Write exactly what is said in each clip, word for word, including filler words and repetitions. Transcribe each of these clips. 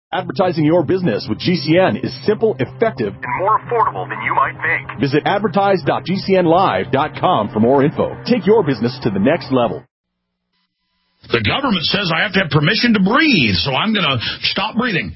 Advertising your business with G C N is simple, effective, and more affordable than you might think. Visit advertise dot g c n live dot com for more info. Take your business to the next level. The government says I have to have permission to breathe, so I'm going to stop breathing.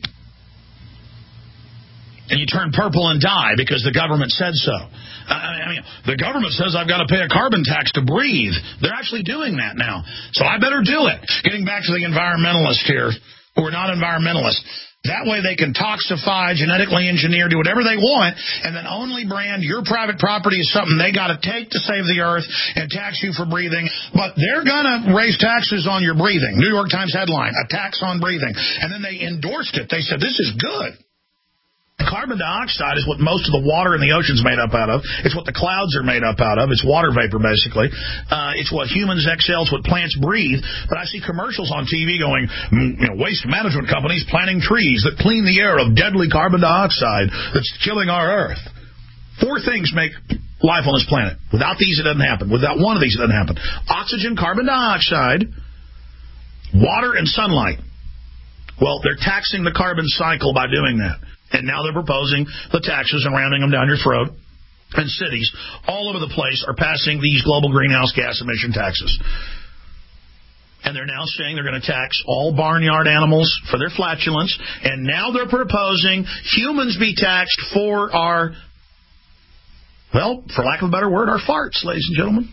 And you turn purple and die because the government said so. I mean, the government says I've got to pay a carbon tax to breathe. They're actually doing that now, so I better do it. Getting back to the environmentalists here, who are not environmentalists. That way they can toxify, genetically engineer, do whatever they want, and then only brand your private property as something they got to take to save the earth and tax you for breathing. But they're going to raise taxes on your breathing. New York Times headline, a tax on breathing. And then they endorsed it. They said, this is good. Carbon dioxide is what most of the water in the ocean's made up out of. It's what the clouds are made up out of. It's water vapor, basically. Uh, it's what humans exhale. It's what plants breathe. But I see commercials on T V going, you know, waste management companies planting trees that clean the air of deadly carbon dioxide that's killing our Earth. Four things make life on this planet. Without these, it doesn't happen. Without one of these, it doesn't happen. Oxygen, carbon dioxide, water, and sunlight. Well, they're taxing the carbon cycle by doing that. And now they're proposing the taxes and ramming them down your throat. And cities all over the place are passing these global greenhouse gas emission taxes. And they're now saying they're going to tax all barnyard animals for their flatulence. And now they're proposing humans be taxed for our, well, for lack of a better word, our farts, ladies and gentlemen.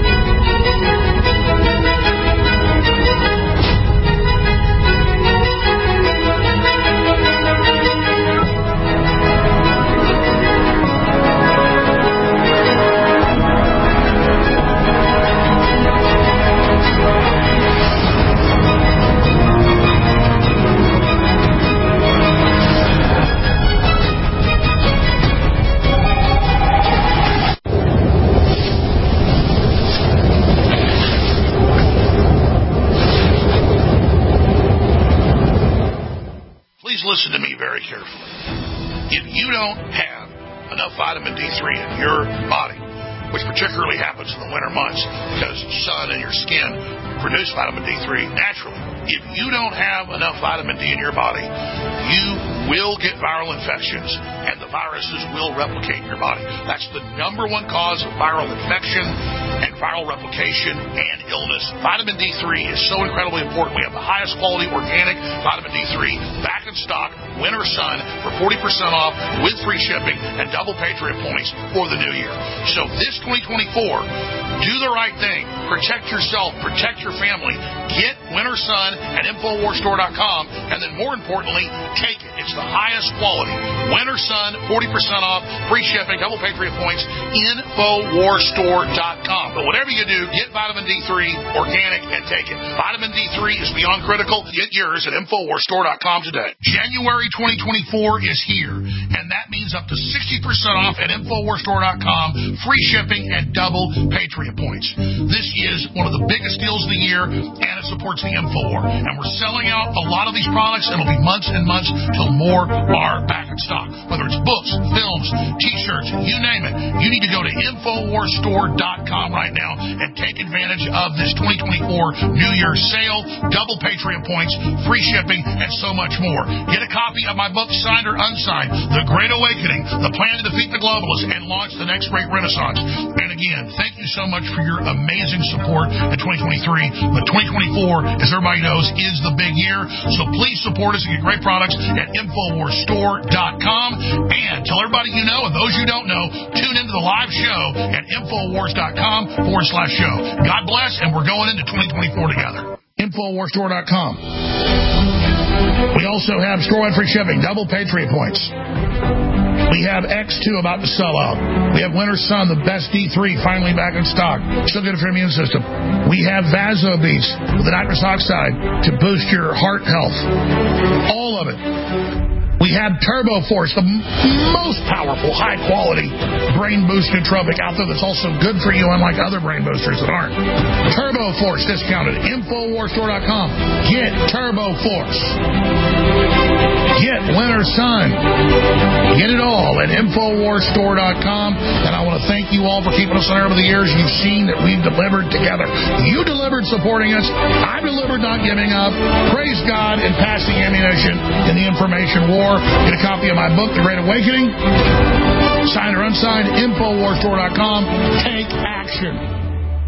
Listen to me very carefully. If you don't have enough vitamin D three in your body, which particularly happens in the winter months because sun and your skin produce vitamin D three naturally, if you don't have enough vitamin D in your body, you will get viral infections and the viruses will replicate in your body. That's the number one cause of viral infection and viral replication and illness. Vitamin D three is so incredibly important. We have the highest quality organic vitamin D three back in stock, winter sun, for forty percent off with free shipping and double Patriot points for the new year. So this twenty twenty-four, do the right thing. Protect yourself. Protect your family. Get Winter Sun at Infowars Store dot com, and then more importantly, take it. It's the highest quality. Winter Sun, forty percent off, free shipping, double Patriot points, Infowars Store dot com. But whatever you do, get vitamin D three, organic, and take it. Vitamin D three is beyond critical. Get yours at Infowars Store dot com today. January twenty twenty-four is here, and that means up to sixty percent off at Infowars Store dot com, free shipping, and double Patriot points. This is one of the biggest deals of the year, and it supports the InfoWar. And we're selling out a lot of these products. It'll be months and months till more are back in stock. Whether it's books, films, T-shirts, you name it, you need to go to Infowars Store dot com right now and take advantage of this twenty twenty-four New Year's sale, double Patriot points, free shipping, and so much more. Get a copy of my book, signed or unsigned, The Great Awakening, The Plan to Defeat the Globalists and Launch the Next Great Renaissance. And again, thank you so much for your amazing support in twenty twenty-three. But twenty twenty-four, as everybody knows, is the big year. So please support us and get great products at Infowars Store dot com. And tell everybody you know, and those you don't know, tune into the live show at Infowars dot com forward slash show. God bless, and we're going into twenty twenty-four together. Infowars Store dot com. We also have store-wide free shipping, double Patriot points. We have X two about to sell out. We have Winter Sun, the best D three, finally back in stock. Still good for your immune system. We have Vaso Beats with the nitrous oxide to boost your heart health. All of it. We have Turbo Force, the m- most powerful, high-quality brain boost nootropic out there that's also good for you, unlike other brain boosters that aren't. Turbo Force discounted. Infowars Store dot com. Get Turbo Force. Get Winter Sun. Get it all at Infowars Store dot com. And I want to thank you all for keeping us on air over the years. You've seen that we've delivered together. You delivered supporting us. I delivered not giving up. Praise God and passing ammunition in the information war. Get a copy of my book, The Great Awakening. Signed or unsigned, Infowars Store dot com. Take action.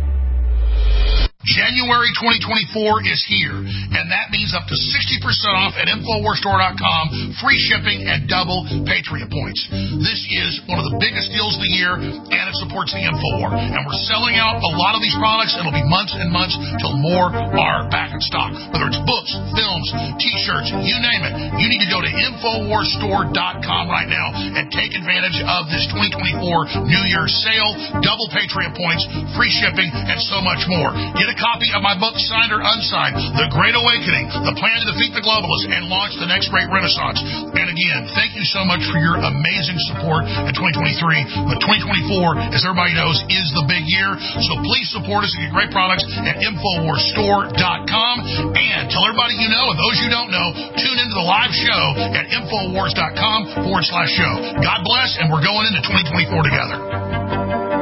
January twenty twenty-four is here, and that means up to sixty percent off at Infowars Store dot com, free shipping, and double Patriot points. This is one of the biggest deals of the year, and it supports the Infowar. And we're selling out a lot of these products. It'll be months and months till more are back in stock. Whether it's books, films, T-shirts, you name it, you need to go to Infowars Store dot com right now and take advantage of this twenty twenty-four New Year's sale, double Patriot points, free shipping, and so much more. Get a copy of my book, signed or unsigned, The Great Awakening, The Plan to Defeat the Globalists and Launch the Next Great Renaissance. And again, thank you so much for your amazing support in twenty twenty-three. But twenty twenty-four, as everybody knows, is the big year. So please support us and get great products at Infowars Store dot com. And tell everybody you know, and those you don't know, tune into the live show at Infowars dot com forward slash show. God bless, and we're going into twenty twenty-four together.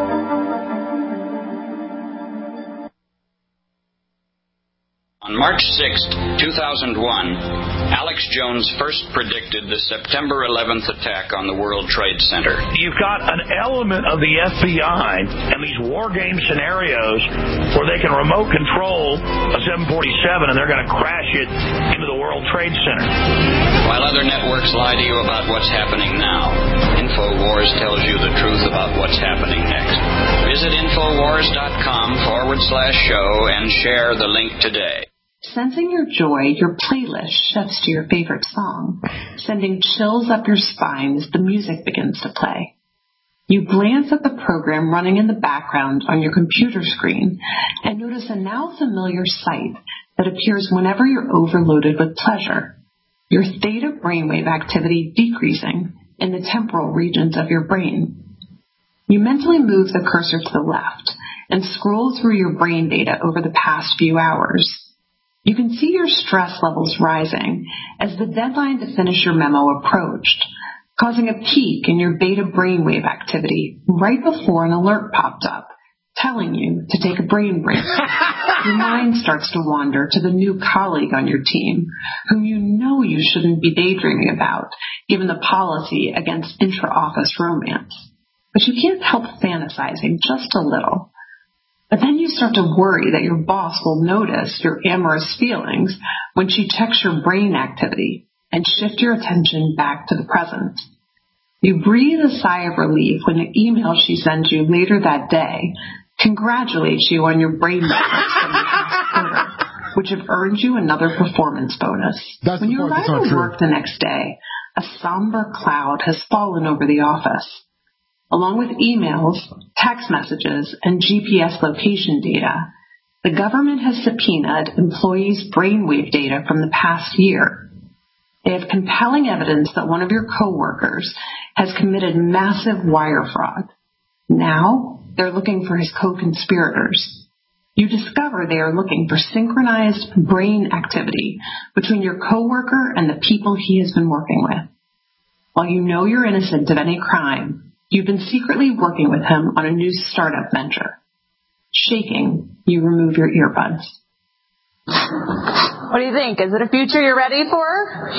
On March sixth, two thousand one, Alex Jones first predicted the September eleventh attack on the World Trade Center. You've got an element of the F B I and these war game scenarios where they can remote control a seven forty-seven and they're going to crash it into the World Trade Center. While other networks lie to you about what's happening now, Infowars tells you the truth about what's happening next. Visit Infowars dot com forward slash show and share the link today. Sensing your joy, your playlist shifts to your favorite song, sending chills up your spine as the music begins to play. You glance at the program running in the background on your computer screen and notice a now familiar sight that appears whenever you're overloaded with pleasure. Your theta brainwave activity decreasing in the temporal regions of your brain. You mentally move the cursor to the left and scroll through your brain data over the past few hours. You can see your stress levels rising as the deadline to finish your memo approached, causing a peak in your beta brainwave activity right before an alert popped up, telling you to take a brain break. Your mind starts to wander to the new colleague on your team, whom you know you shouldn't be daydreaming about, given the policy against intra-office romance. But you can't help fantasizing just a little. But then you start to worry that your boss will notice your amorous feelings when she checks your brain activity and shift your attention back to the present. You breathe a sigh of relief when the email she sends you later that day congratulates you on your brain metrics from the past quarter, which have earned you another performance bonus. That's when you part, arrive at work the next day, a somber cloud has fallen over the office. Along with emails, text messages, and G P S location data, the government has subpoenaed employees' brainwave data from the past year. They have compelling evidence that one of your coworkers has committed massive wire fraud. Now, they're looking for his co-conspirators. You discover they are looking for synchronized brain activity between your coworker and the people he has been working with. While you know you're innocent of any crime, you've been secretly working with him on a new startup venture. Shaking, you remove your earbuds. What do you think? Is it a future you're ready for?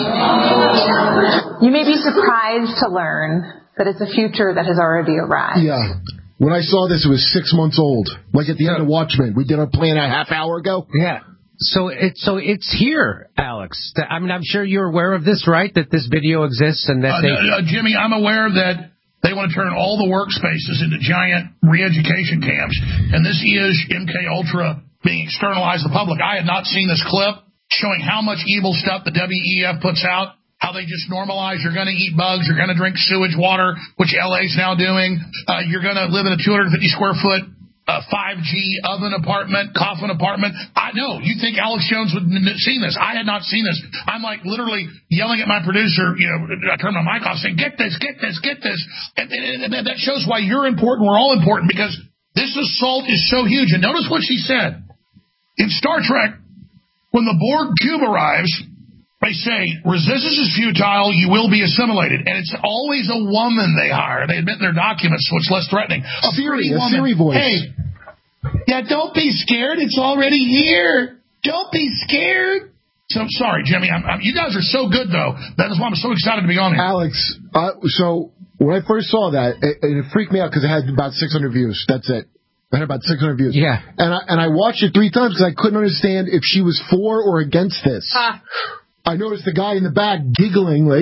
You may be surprised to learn that it's a future that has already arrived. Yeah. When I saw this, it was six months old. Like at the end of Watchmen. We did our plan a half hour ago. Yeah. So it's so it's here, Alex. I mean, I'm sure you're aware of this, right? That this video exists and that uh, they... uh, Jimmy, I'm aware that they want to turn all the workspaces into giant re-education camps, and this is M K Ultra being externalized to the public. I had not seen this clip showing how much evil stuff the W E F puts out, how they just normalize you're going to eat bugs, you're going to drink sewage water, which L A's now doing, uh, you're going to live in a two hundred fifty square foot uh, five G oven apartment, coffin apartment. I know, you think Alex Jones would have seen this. I had not seen this. I'm like literally yelling at my producer, you know, I turn my mic off saying, get this, get this, get this. And, and, and that shows why you're important, we're all important, because this assault is so huge. And notice what she said. In Star Trek, when the Borg cube arrives, They say, resistance is futile, you will be assimilated. And it's always a woman they hire. They admit in their documents, so it's less threatening. A Siri, woman. a Siri voice. Hey, yeah, don't be scared. It's already here. Don't be scared. So, sorry, Jimmy. I'm, I'm, you guys are so good, though. That is why I'm so excited to be on here. Alex, uh, so when I first saw that, it, it freaked me out because it had about six hundred views. That's it. I had about six hundred views. Yeah. And I, and I watched it three times because I couldn't understand if she was for or against this. Ah. I noticed the guy in the back giggling like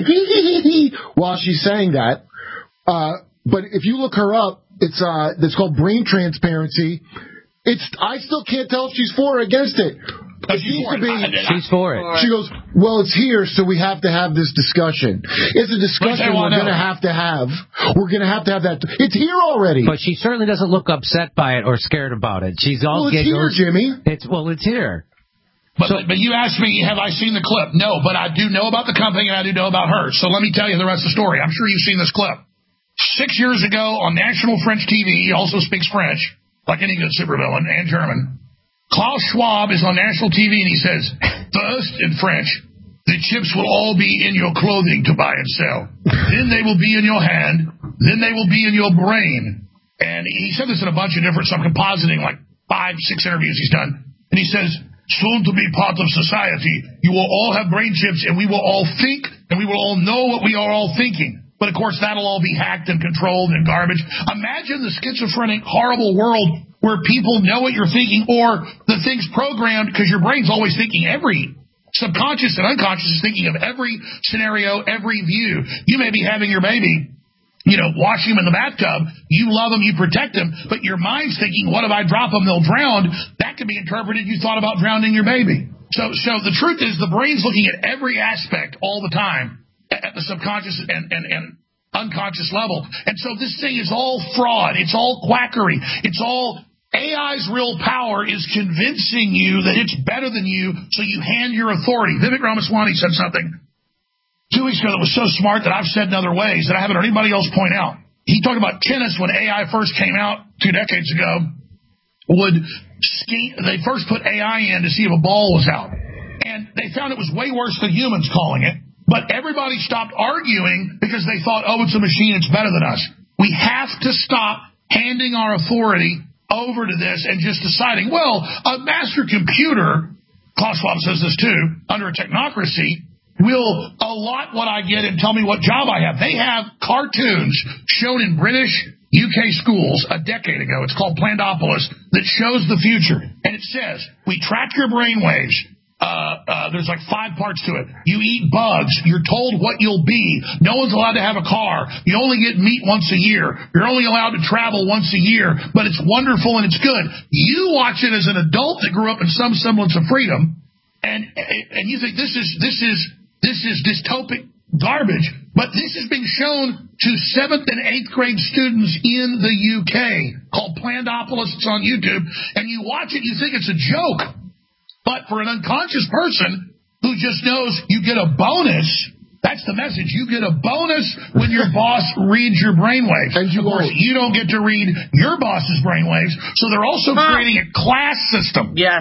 while she's saying that. Uh, but if you look her up, it's uh, it's called Brain Transparency. It's I still can't tell if she's for or against it. It she's, for to be, it. she's for it. She goes, well, it's here, so we have to have this discussion. It's a discussion we're going to have to have. We're going to have to have that. It's here already. But she certainly doesn't look upset by it or scared about it. She's all well, it's giggles. here, Jimmy. It's well, it's here. But, so, but, but you asked me, have I seen the clip? No, but I do know about the company and I do know about her. So let me tell you the rest of the story. I'm sure you've seen this clip. Six years ago on national French T V, he also speaks French, like any good supervillain, and German. Klaus Schwab is on national T V and he says, first, in French, the chips will all be in your clothing to buy and sell. Then they will be in your hand. Then they will be in your brain. And he said this in a bunch of different, some compositing, like five, six interviews he's done. And he says, soon to be part of society, you will all have brain chips and we will all think and we will all know what we are all thinking. But, of course, that'll all be hacked and controlled and garbage. Imagine the schizophrenic, horrible world where people know what you're thinking or the thing's programmed because your brain's always thinking every subconscious and unconscious is thinking of every scenario, every view. You may be having your baby, you know, wash him in the bathtub. You love him, you protect him, but your mind's thinking, what if I drop him, they'll drown. That could be interpreted you thought about drowning your baby. So, so the truth is the brain's looking at every aspect all the time at the subconscious and, and, and unconscious level. And so this thing is all fraud. It's all quackery. It's all A I's real power is convincing you that it's better than you, so you hand your authority. Vivek Ramaswamy said something two weeks ago that was so smart that I've said in other ways that I haven't heard anybody else point out. He talked about tennis when A I first came out two decades ago. Would ski, they first put A I in to see if a ball was out. And they found it was way worse than humans calling it. But everybody stopped arguing because they thought, oh, it's a machine, it's better than us. We have to stop handing our authority over to this and just deciding, well, a master computer, Klaus Schwab says this too, under a technocracy, will allot what I get and tell me what job I have. They have cartoons shown in British U K schools a decade ago. It's called Plandopolis, that shows the future. And it says, we track your brain waves. Uh, uh, there's like five parts to it. You eat bugs. You're told what you'll be. No one's allowed to have a car. You only get meat once a year. You're only allowed to travel once a year, but it's wonderful and it's good. You watch it as an adult that grew up in some semblance of freedom, and and you think this is this is this is dystopic garbage, but this is being shown to seventh and eighth grade students in the U K called Plandopolis. It's on YouTube, and you watch it, you think it's a joke. But for an unconscious person who just knows you get a bonus, that's the message. You get a bonus when your boss reads your brainwaves. And you of course, you don't get to read your boss's brainwaves, so they're also ah. creating a class system. Yes.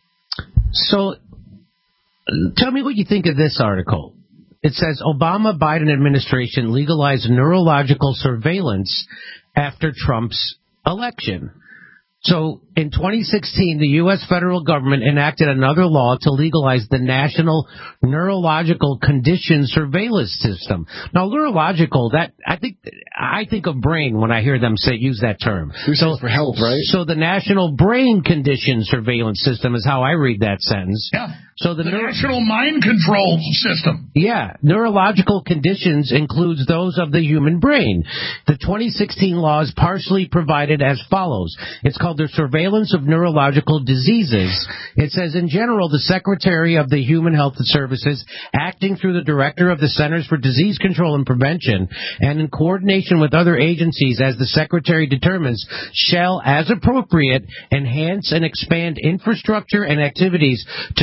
So, tell me what you think of this article. It says, Obama-Biden administration legalized neurological surveillance after Trump's election. So, in twenty sixteen, the U S federal government enacted another law to legalize the National Neurological Condition Surveillance System. Now, neurological, that I think I think of brain when I hear them say use that term. So for health, right? So the National Brain Condition Surveillance System is how I read that sentence. Yeah. So the, the neuro- National Mind Control System. Yeah. Neurological conditions includes those of the human brain. The twenty sixteen law is partially provided as follows. It's called the Surveillance of Neurological Diseases. It says, in general, the Secretary of the Human Health Services, acting through the Director of the Centers for Disease Control and Prevention, and in coordination with other agencies as the Secretary determines, shall, as appropriate, enhance and expand infrastructure and activities to track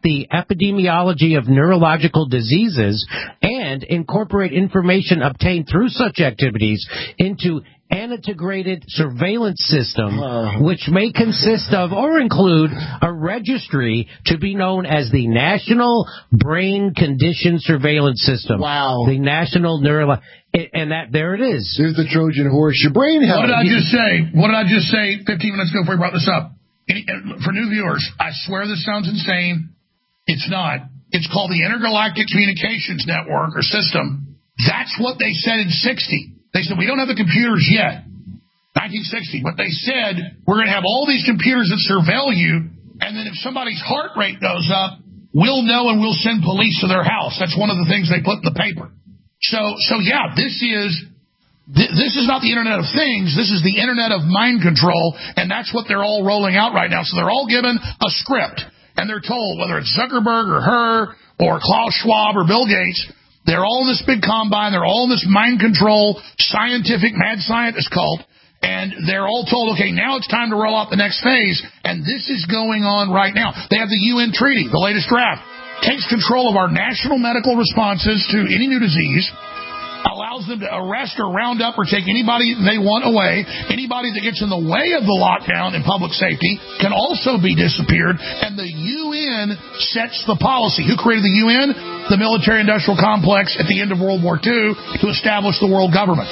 the epidemiology of neurological diseases and incorporate information obtained through such activities into an integrated surveillance system, which may consist of or include a registry to be known as the National Brain Condition Surveillance System. Wow. The National Neuro... And that there it is. There's the Trojan horse. Your brain health. What did I just say? What did I just say fifteen minutes ago before you brought this up? Any, for new viewers, I swear this sounds insane. It's not. It's called the Intergalactic Communications Network or System. That's what they said in sixty. They said, we don't have the computers yet. nineteen sixty. But they said, we're going to have all these computers that surveil you, and then if somebody's heart rate goes up, we'll know and we'll send police to their house. That's one of the things they put in the paper. So, so yeah, this is th- this is not the Internet of Things. This is the Internet of mind control, and that's what they're all rolling out right now. So they're all given a script, and they're told, whether it's Zuckerberg or her or Klaus Schwab or Bill Gates, they're all in this big combine. They're all in this mind control scientific mad scientist cult, and they're all told, okay, now it's time to roll out the next phase, and this is going on right now. They have the U N treaty, the latest draft. Takes control of our national medical responses to any new disease, allows them to arrest or round up or take anybody they want away. Anybody that gets in the way of the lockdown and public safety can also be disappeared, and the U N sets the policy. Who created the U N? The military-industrial complex at the end of World War Two to establish the world government.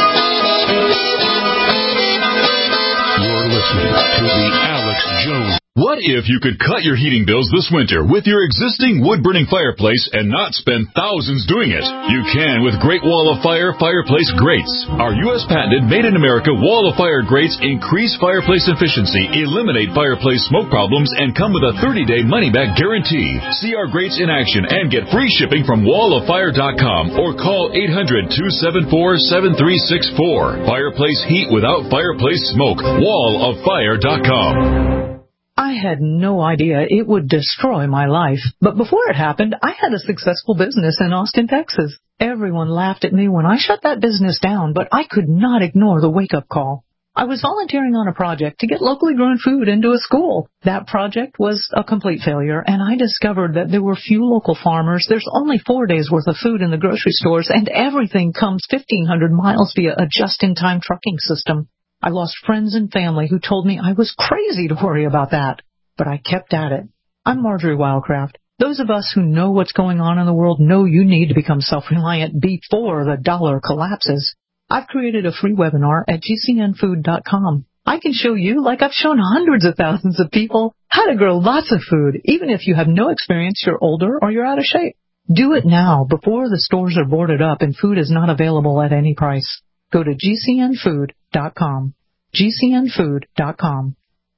You're listening to the Alex Jones. What if you could cut your heating bills this winter with your existing wood-burning fireplace and not spend thousands doing it? You can with Great Wall of Fire Fireplace Grates. Our U S patented made-in-America Wall of Fire grates increase fireplace efficiency, eliminate fireplace smoke problems, and come with a thirty-day money-back guarantee. See our grates in action and get free shipping from wall of fire dot com or call eight hundred, two seven four, seven three six four. Fireplace heat without fireplace smoke. wall of fire dot com. I had no idea it would destroy my life. But before it happened, I had a successful business in Austin, Texas. Everyone laughed at me when I shut that business down, but I could not ignore the wake-up call. I was volunteering on a project to get locally grown food into a school. That project was a complete failure, and I discovered that there were few local farmers. There's only four days' worth of food in the grocery stores, and everything comes fifteen hundred miles via a just-in-time trucking system. I lost friends and family who told me I was crazy to worry about that, but I kept at it. I'm Marjorie Wildcraft. Those of us who know what's going on in the world know you need to become self-reliant before the dollar collapses. I've created a free webinar at G C N food dot com. I can show you, like I've shown hundreds of thousands of people, how to grow lots of food, even if you have no experience, you're older, or you're out of shape. Do it now before the stores are boarded up and food is not available at any price. Go to G C N food dot com. G C N food dot com.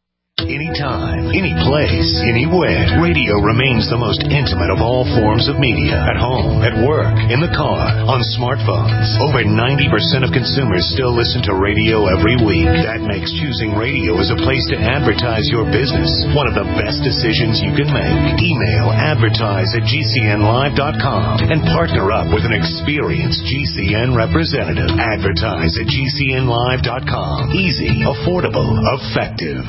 Anytime, any place, anywhere, radio remains the most intimate of all forms of media. At home, at work, in the car, on smartphones. Over ninety percent of consumers still listen to radio every week. That makes choosing radio as a place to advertise your business one of the best decisions you can make. Email advertise at G C N live dot com and partner up with an experienced G C N representative. Advertise at G C N live dot com. Easy, affordable, effective.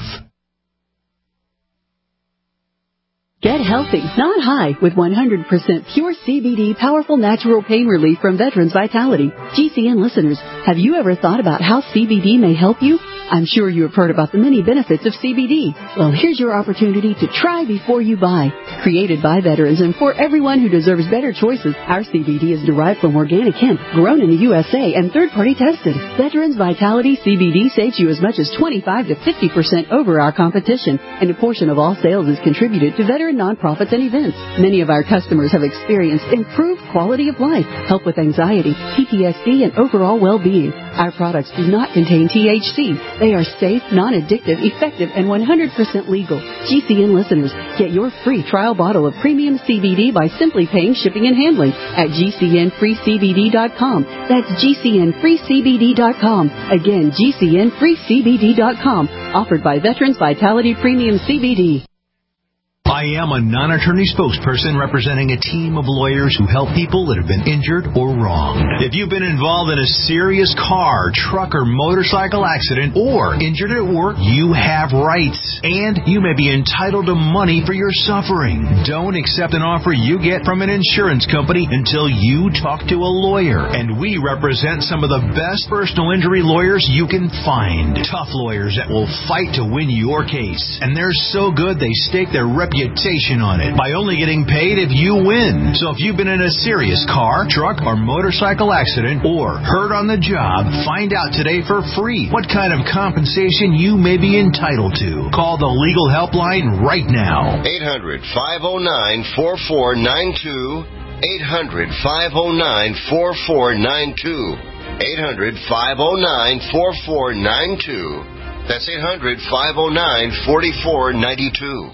Get healthy, not high, with one hundred percent pure C B D powerful natural pain relief from Veterans Vitality. G C N listeners, have you ever thought about how C B D may help you? I'm sure you have heard about the many benefits of C B D. Well, here's your opportunity to try before you buy. Created by veterans and for everyone who deserves better choices, our C B D is derived from organic hemp, grown in the U S A and third-party tested. Veterans Vitality C B D saves you as much as twenty-five to fifty percent over our competition, and a portion of all sales is contributed to veteran nonprofits and events. Many of our customers have experienced improved quality of life, help with anxiety, P T S D, and overall well-being. Our products do not contain T H C. They are safe, non-addictive, effective, and one hundred percent legal. G C N listeners, get your free trial bottle of premium C B D by simply paying shipping and handling at G C N free C B D dot com. That's G C N free C B D dot com. Again, G C N free C B D dot com. Offered by Veterans Vitality Premium C B D. I am a non-attorney spokesperson representing a team of lawyers who help people that have been injured or wronged. If you've been involved in a serious car, truck, or motorcycle accident or injured at work, you have rights, and you may be entitled to money for your suffering. Don't accept an offer you get from an insurance company until you talk to a lawyer, and we represent some of the best personal injury lawyers you can find. Tough lawyers that will fight to win your case, and they're so good they stake their reputation on it by only getting paid if you win. So if you've been in a serious car, truck, or motorcycle accident or hurt on the job, find out today for free what kind of compensation you may be entitled to. Call the legal helpline right now. eight hundred, five oh nine, four four nine two. eight hundred, five oh nine, four four nine two. eight hundred, five oh nine, four four nine two. That's eight hundred, five oh nine, four four nine two.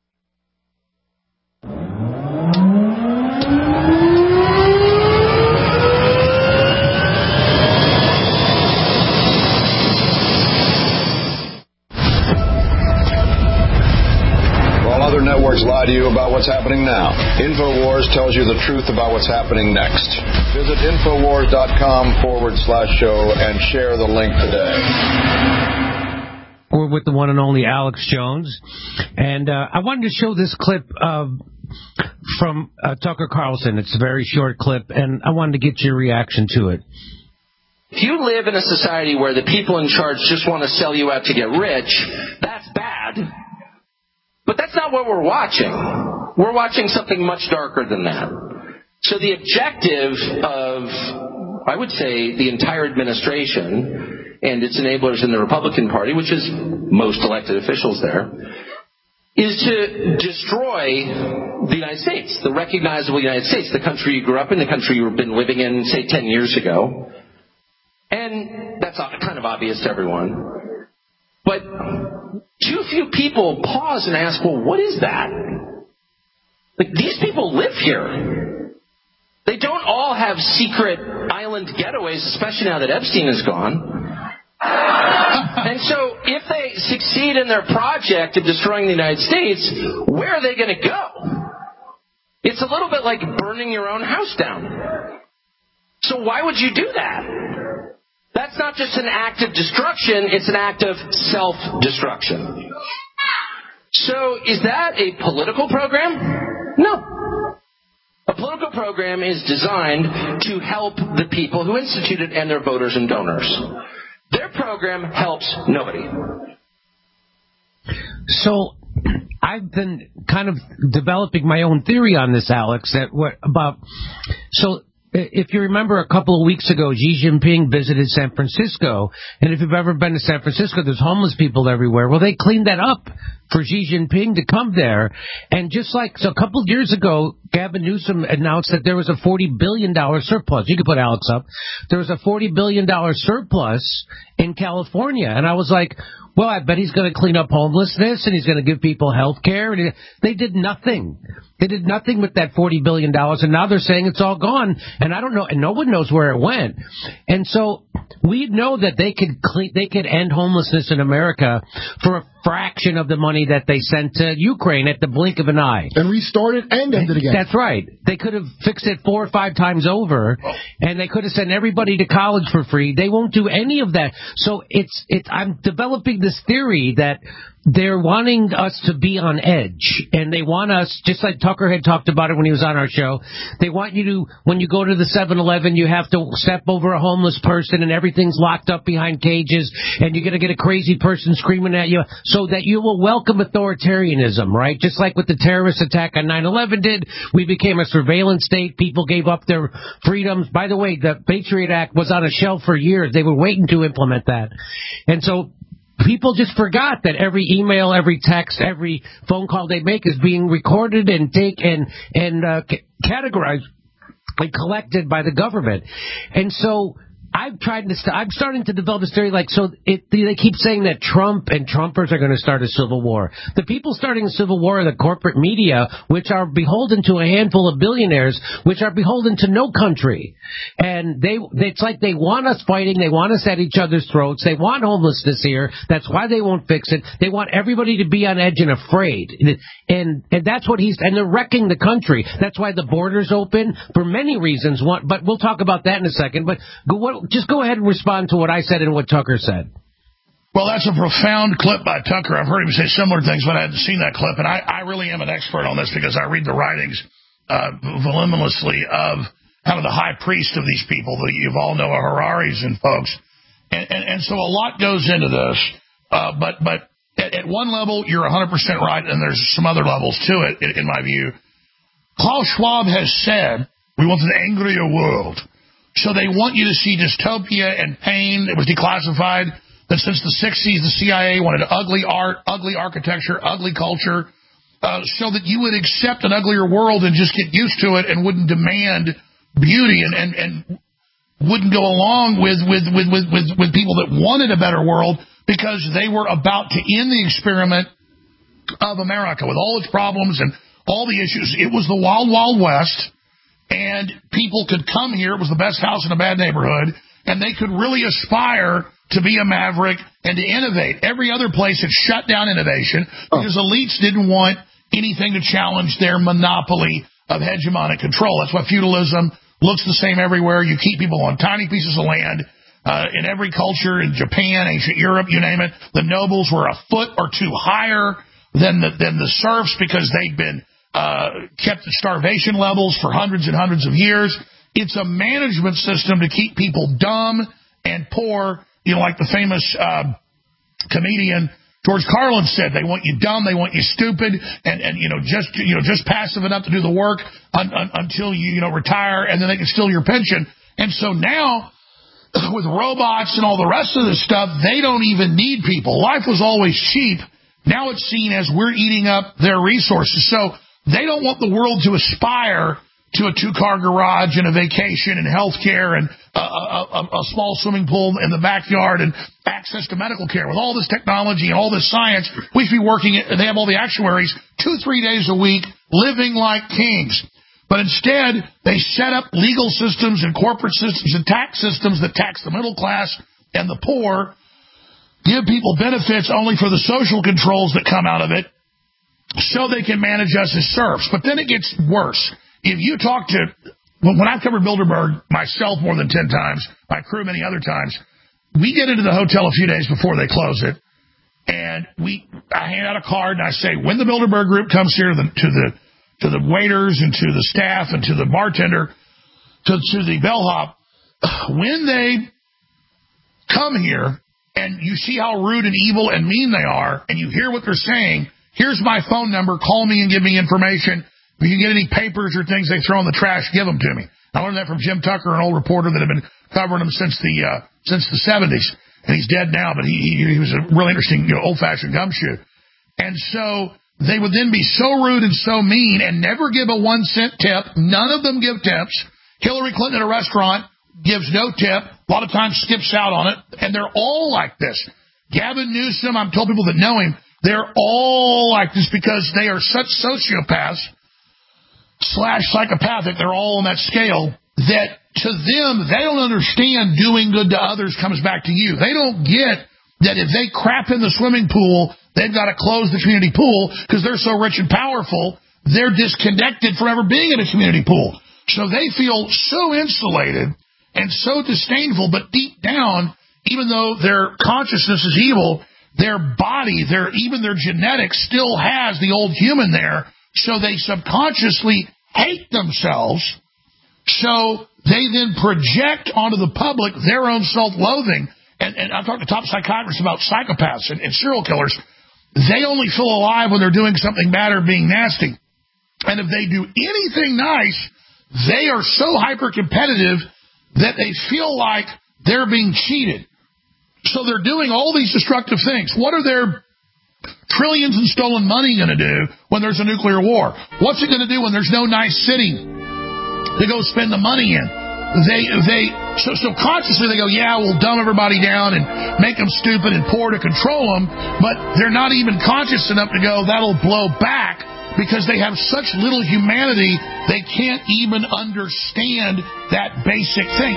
Other networks lie to you about what's happening now. InfoWars tells you the truth about what's happening next. Visit InfoWars.com forward slash show and share the link today. We're with the one and only Alex Jones. And uh, I wanted to show this clip uh, from uh, Tucker Carlson. It's a very short clip, and I wanted to get your reaction to it. If you live in a society where the people in charge just want to sell you out to get rich, that's bad. But that's not what we're watching. We're watching something much darker than that. So the objective of, I would say, the entire administration and its enablers in the Republican Party, which is most elected officials there, is to destroy the United States, the recognizable United States, the country you grew up in, the country you've been living in, say, ten years ago. And that's kind of obvious to everyone. But too few people pause and ask, well, what is that? Like, these people live here. They don't all have secret island getaways, especially now that Epstein is gone. And so if they succeed in their project of destroying the United States, where are they going to go? It's a little bit like burning your own house down. So why would you do that? That's not just an act of destruction, it's an act of self-destruction. So is that a political program? No. A political program is designed to help the people who institute it and their voters and donors. Their program helps nobody. So I've been kind of developing my own theory on this, Alex, that what about... So if you remember, a couple of weeks ago, Xi Jinping visited San Francisco, and if you've ever been to San Francisco, there's homeless people everywhere. Well, they cleaned that up for Xi Jinping to come there, and just like, so a couple of years ago, Gavin Newsom announced that there was a forty billion dollars surplus. You can put Alex up. There was a forty billion dollars surplus in California, and I was like, well, I bet he's going to clean up homelessness, and he's going to give people health care. And they did nothing. They did nothing with that forty billion dollars, and now they're saying it's all gone, and I don't know, and no one knows where it went. And so we know that they could clean, they could end homelessness in America for a fraction of the money that they sent to Ukraine at the blink of an eye. And restart it and end it again. That's right. They could have fixed it four or five times over, and they could have sent everybody to college for free. They won't do any of that. So it's, it's, I'm developing this theory that they're wanting us to be on edge, and they want us, just like Tucker had talked about it when he was on our show, they want you to, when you go to the seven eleven, you have to step over a homeless person and everything's locked up behind cages, and you're going to get a crazy person screaming at you, so that you will welcome authoritarianism, right? Just like what the terrorist attack on nine eleven did, we became a surveillance state, people gave up their freedoms. By the way, the Patriot Act was on a shelf for years. They were waiting to implement that. And so people just forgot that every email, every text, every phone call they make is being recorded and take and and uh, c- categorized and collected by the government. And so I've tried to. St- I'm starting to develop this theory. Like, so it, they keep saying that Trump and Trumpers are going to start a civil war. The people starting a civil war are the corporate media, which are beholden to a handful of billionaires, which are beholden to no country. And they, it's like they want us fighting. They want us at each other's throats. They want homelessness here. That's why they won't fix it. They want everybody to be on edge and afraid. And and that's what he's. And they're wrecking the country. That's why the border's open for many reasons. One, but we'll talk about that in a second. But go, what, just go ahead and respond to what I said and what Tucker said. Well, that's a profound clip by Tucker. I've heard him say similar things, but I hadn't seen that clip. And I, I really am an expert on this because I read the writings uh, voluminously of kind of the high priest of these people that you all know are Hararis and folks. And, and, and so a lot goes into this. Uh, but but at, at one level, you're one hundred percent right, and there's some other levels to it, in, in my view. Klaus Schwab has said, we want an angrier world. So they want you to see dystopia and pain. It was declassified that since the sixties, the C I A wanted ugly art, ugly architecture, ugly culture, uh, so that you would accept an uglier world and just get used to it and wouldn't demand beauty and, and, and wouldn't go along with, with, with, with, with, with people that wanted a better world because they were about to end the experiment of America with all its problems and all the issues. It was the wild, wild west. And people could come here. It was the best house in a bad neighborhood. And they could really aspire to be a maverick and to innovate. Every other place had shut down innovation because elites didn't want anything to challenge their monopoly of hegemonic control. That's why feudalism looks the same everywhere. You keep people on tiny pieces of land. Uh, in every culture, in Japan, ancient Europe, you name it, the nobles were a foot or two higher than the, than the serfs because they'd been Uh, kept at starvation levels for hundreds and hundreds of years. It's a management system to keep people dumb and poor. You know, like the famous uh, comedian George Carlin said, they want you dumb, they want you stupid, and, and you know just you know just passive enough to do the work un, un, until you you know retire, and then they can steal your pension. And so now, with robots and all the rest of this stuff, they don't even need people. Life was always cheap. Now it's seen as we're eating up their resources. So they don't want the world to aspire to a two-car garage and a vacation and health care and a, a, a small swimming pool in the backyard and access to medical care. With all this technology and all this science, we should be working, they have all the actuaries two, three days a week living like kings. But instead, they set up legal systems and corporate systems and tax systems that tax the middle class and the poor, give people benefits only for the social controls that come out of it, so they can manage us as serfs. But then it gets worse. If you talk to, when I've covered Bilderberg myself more than ten times, my crew many other times, we get into the hotel a few days before they close it, and we, I hand out a card and I say, when the Bilderberg group comes here to the, to the, to the waiters and to the staff and to the bartender, to, to the bellhop, when they come here and you see how rude and evil and mean they are, and you hear what they're saying, here's my phone number. Call me and give me information. If you get any papers or things they throw in the trash, give them to me. I learned that from Jim Tucker, an old reporter that had been covering them since the uh, since the seventies. And he's dead now, but he, he, he was a really interesting, you know, old-fashioned gumshoe. And so they would then be so rude and so mean and never give a one-cent tip. None of them give tips. Hillary Clinton at a restaurant gives no tip. A lot of times skips out on it. And they're all like this. Gavin Newsom, I've told people that know him, they're all like this because they are such sociopaths slash psychopathic, they're all on that scale, that to them, they don't understand doing good to others comes back to you. They don't get that if they crap in the swimming pool, they've got to close the community pool because they're so rich and powerful, they're disconnected from ever being in a community pool. So they feel so insulated and so disdainful, but deep down, even though their consciousness is evil, their body, their even their genetics still has the old human there, so they subconsciously hate themselves, so they then project onto the public their own self-loathing. And, and I've talked to top psychiatrists about psychopaths and, and serial killers. They only feel alive when they're doing something bad or being nasty. And if they do anything nice, they are so hyper-competitive that they feel like they're being cheated. So they're doing all these destructive things. What are their trillions in stolen money going to do when there's a nuclear war? What's it going to do when there's no nice city to go spend the money in? They they So, so consciously they go, yeah, we'll dumb everybody down and make them stupid and poor to control them, but they're not even conscious enough to go, that'll blow back, because they have such little humanity, they can't even understand that basic thing.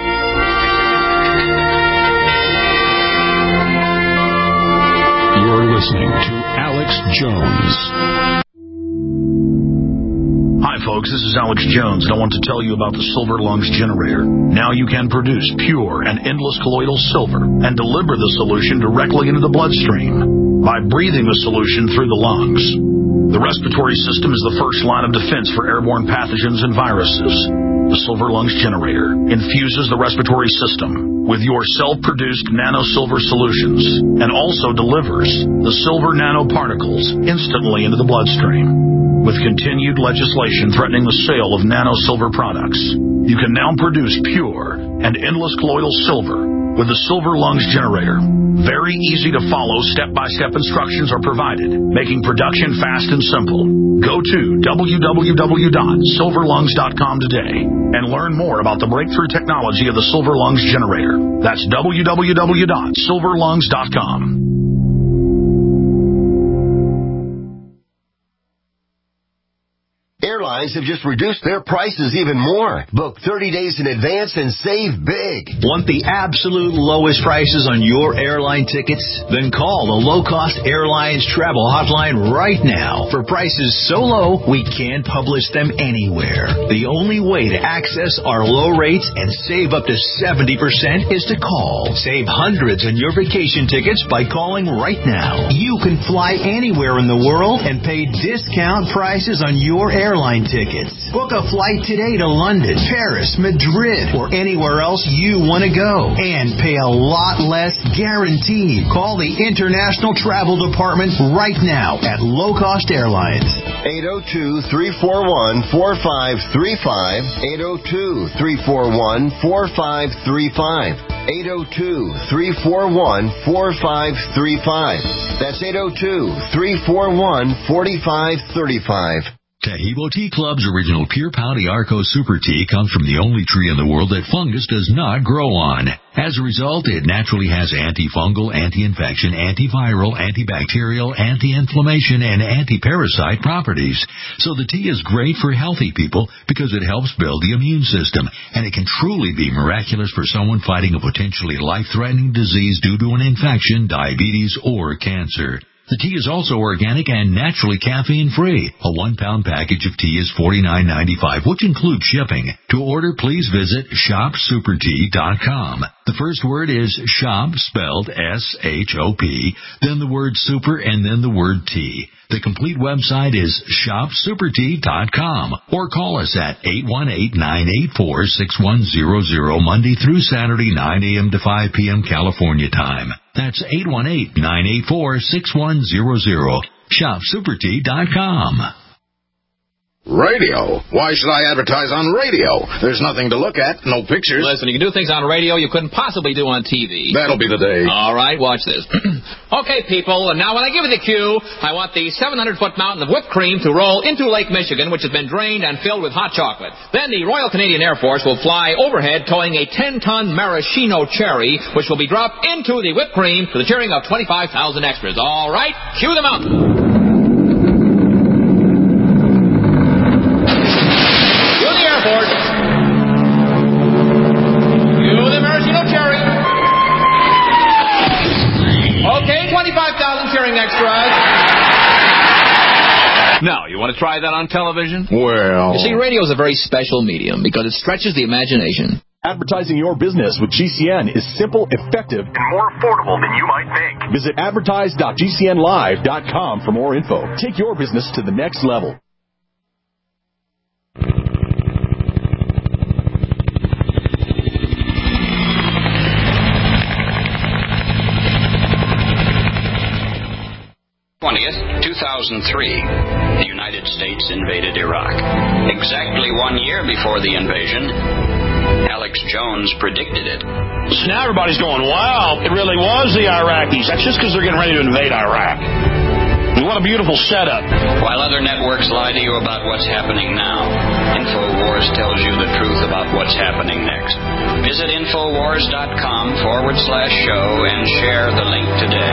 You're listening to Alex Jones. Hi, folks. This is Alex Jones, and I want to tell you about the Silver Lungs Generator. Now you can produce pure and endless colloidal silver and deliver the solution directly into the bloodstream by breathing the solution through the lungs. The respiratory system is the first line of defense for airborne pathogens and viruses. The Silver Lungs Generator infuses the respiratory system with your self-produced nano-silver solutions and also delivers the silver nanoparticles instantly into the bloodstream. With continued legislation threatening the sale of nano-silver products, you can now produce pure and endless colloidal silver with the Silver Lungs Generator. Very easy to follow, step-by-step instructions are provided, making production fast and simple. Go to w w w dot silver lungs dot com today and learn more about the breakthrough technology of the Silver Lungs Generator. That's w w w dot silver lungs dot com. Airlines have just reduced their prices even more. Book thirty days in advance and save big. Want the absolute lowest prices on your airline tickets? Then call the Low Cost Airlines Travel Hotline right now. For prices so low, we can't publish them anywhere. The only way to access our low rates and save up to seventy percent is to call. Save hundreds on your vacation tickets by calling right now. You can fly anywhere in the world and pay discount prices on your airline Airline tickets. Book a flight today to London, Paris, Madrid, or anywhere else you want to go and pay a lot less guaranteed. Call the International Travel Department right now at Low Cost Airlines. eight oh two, three four one, four five three five. eight oh two, three four one, four five three five. eight oh two, three four one, four five three five. That's eight oh two, three four one, four five three five. Taheebo Tea Club's original Pure Pau Arco Super Tea comes from the only tree in the world that fungus does not grow on. As a result, it naturally has antifungal, anti-infection, antiviral, antibacterial, anti-inflammation, and anti-parasite properties. So the tea is great for healthy people because it helps build the immune system, and it can truly be miraculous for someone fighting a potentially life-threatening disease due to an infection, diabetes, or cancer. The tea is also organic and naturally caffeine-free. A one-pound package of tea is forty-nine ninety-five, which includes shipping. To order, please visit shop super tea dot com. The first word is shop, spelled S H O P, then the word super, and then the word tea. The complete website is shop super tea dot com, or call us at eight one eight, nine eight four, six one zero zero Monday through Saturday, nine a.m. to five p.m. California time. That's eight one eight, nine eight four, six one zero zero. shop super tea dot com. Radio? Why should I advertise on radio? There's nothing to look at, no pictures. Listen, you can do things on radio you couldn't possibly do on T V. That'll be the day. All right, watch this. Okay, people, and now when I give you the cue, I want the seven hundred foot mountain of whipped cream to roll into Lake Michigan, which has been drained and filled with hot chocolate. Then the Royal Canadian Air Force will fly overhead towing a ten ton maraschino cherry, which will be dropped into the whipped cream to the cheering of twenty-five thousand extras. All right, cue the mountain. twenty-five thousand cheering extras. Now, you want to try that on television? Well... You see, radio is a very special medium because it stretches the imagination. Advertising your business with G C N is simple, effective, and more affordable than you might think. Visit advertise dot g c n live dot com for more info. Take your business to the next level. twentieth, two thousand three, the United States invaded Iraq. Exactly one year before the invasion, Alex Jones predicted it. So now everybody's going, wow, it really was the Iraqis. That's just because they're getting ready to invade Iraq. What a beautiful setup. While other networks lie to you about what's happening now, InfoWars tells you the truth about what's happening next. Visit InfoWars.com forward slash show and share the link today.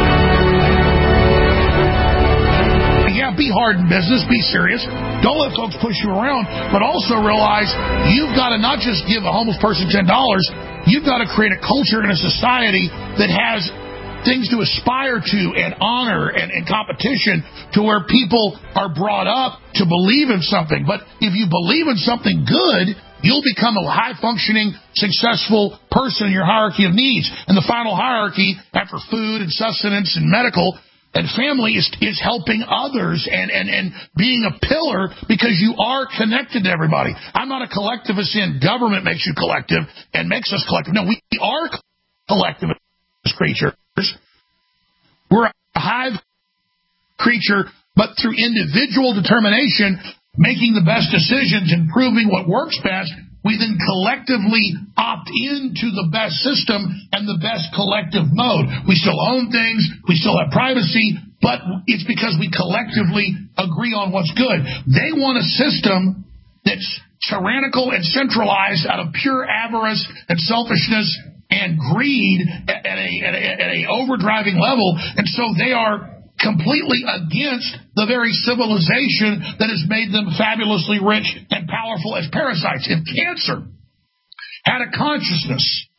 Yeah, be hard in business, be serious. Don't let folks push you around, but also realize you've got to not just give a homeless person ten dollars, you've got to create a culture and a society that has things to aspire to and honor and, and competition to where people are brought up to believe in something. But if you believe in something good, you'll become a high-functioning, successful person in your hierarchy of needs. And the final hierarchy, after food and sustenance and medical and family, is, is helping others and, and, and being a pillar because you are connected to everybody. I'm not a collectivist in government makes you collective and makes us collective. No, we are collectivist creatures. We're a hive creature, but through individual determination, making the best decisions and proving what works best, we then collectively opt into the best system and the best collective mode. We still own things, we still have privacy, but it's because we collectively agree on what's good. They want a system that's tyrannical and centralized out of pure avarice and selfishness and greed at a, at a, at a overdriving level, and so they are completely against the very civilization that has made them fabulously rich and powerful as parasites. If cancer had a consciousness,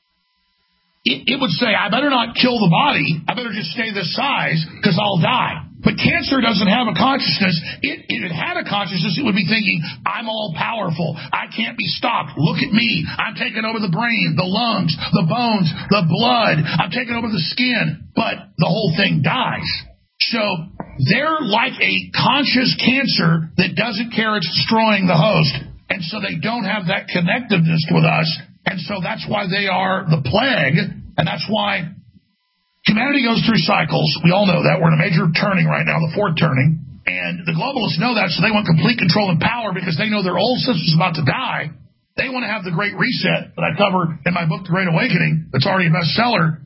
it, it would say, I better not kill the body, I better just stay this size because I'll die. But cancer doesn't have a consciousness. It, if it had a consciousness, it would be thinking, I'm all powerful. I can't be stopped. Look at me. I'm taking over the brain, the lungs, the bones, the blood. I'm taking over the skin. But the whole thing dies. So they're like a conscious cancer that doesn't care it's destroying the host. And so they don't have that connectiveness with us. And so that's why they are the plague. And that's why humanity goes through cycles. We all know that. We're in a major turning right now, the fourth turning. And the globalists know that, so they want complete control and power because they know their old system's about to die. They want to have the Great Reset that I cover in my book, The Great Awakening, that's already a bestseller,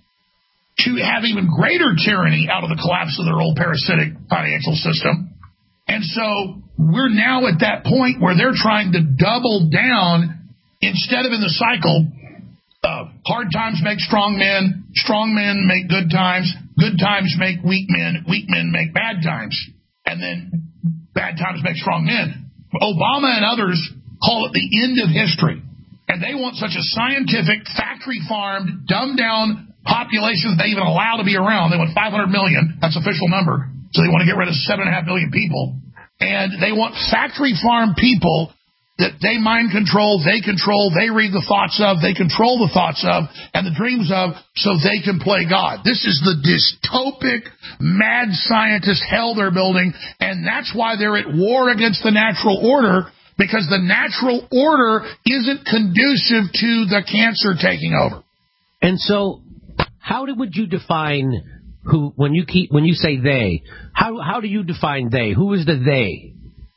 to have even greater tyranny out of the collapse of their old parasitic financial system. And so we're now at that point where they're trying to double down instead of in the cycle. Uh, hard times make strong men, strong men make good times, good times make weak men, weak men make bad times, and then bad times make strong men. Obama and others call it the end of history, and they want such a scientific, factory-farmed, dumbed-down population that they even allow to be around. They want five hundred million, that's official number, so they want to get rid of seven point five million people, and they want factory-farmed people that they mind control, they control, they read the thoughts of, they control the thoughts of, and the dreams of, so they can play God. This is the dystopic, mad scientist hell they're building, and that's why they're at war against the natural order, because the natural order isn't conducive to the cancer taking over. And so, how would you define who, when you keep, when you say they, how, how do you define they? Who is the they?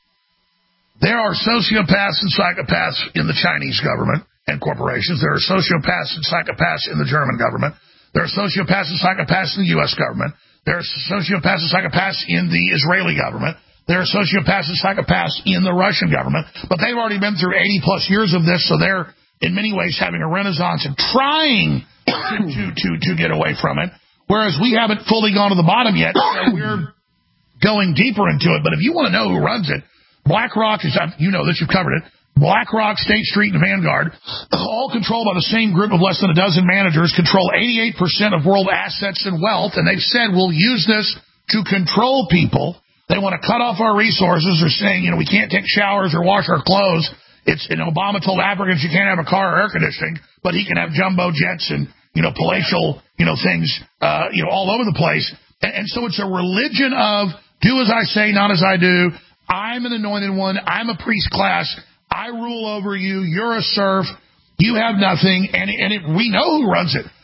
There are sociopaths and psychopaths in the Chinese government and corporations. There are sociopaths and psychopaths in the German government. There are sociopaths and psychopaths in the U S government. There are sociopaths and psychopaths in the Israeli government. There are sociopaths and psychopaths in the Russian government. But they've already been through eighty plus years of this, so they're in many ways having a renaissance and trying to, to, to, to get away from it, whereas we haven't fully gone to the bottom yet, so we're going deeper into it. But if you want to know who runs it, BlackRock, is, you know this, you've covered it. BlackRock, State Street, and Vanguard, all controlled by the same group of less than a dozen managers, control eighty-eight percent of world assets and wealth, and they've said we'll use this to control people. They want to cut off our resources. They're saying, you know, we can't take showers or wash our clothes. It's, and Obama told Africans you can't have a car or air conditioning, but he can have jumbo jets and, you know, palatial, you know, things, uh, you know, all over the place. And, and so it's a religion of do as I say, not as I do. I'm an anointed one. I'm a priest class. I rule over you. You're a serf. You have nothing. And, and it, we know who runs it.